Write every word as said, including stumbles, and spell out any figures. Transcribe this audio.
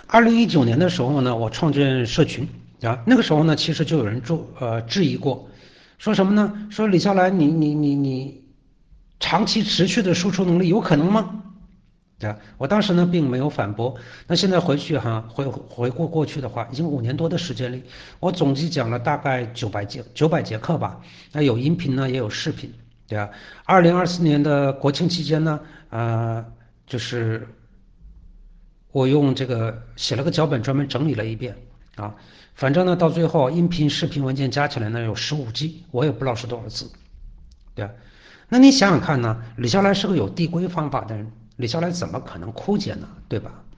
二零一九年的时候呢，我创建社群啊，那个时候呢，其实就有人注呃质疑过，说什么呢？说李笑来，你你你你长期持续的输出能力有可能吗？对啊，我当时呢并没有反驳。那现在回去哈，回回顾过去的话，已经五年多的时间里，我总计讲了大概九百节九百节课吧。那有音频呢，也有视频，对啊。二零二四年的国庆期间呢，呃，就是我用这个写了个脚本，专门整理了一遍啊。反正呢，到最后音频、视频文件加起来呢有十五 G，我也不知道是多少字，对吧？那你想想看呢，李笑来是个有递归方法的人，李笑来怎么可能枯竭呢？对吧？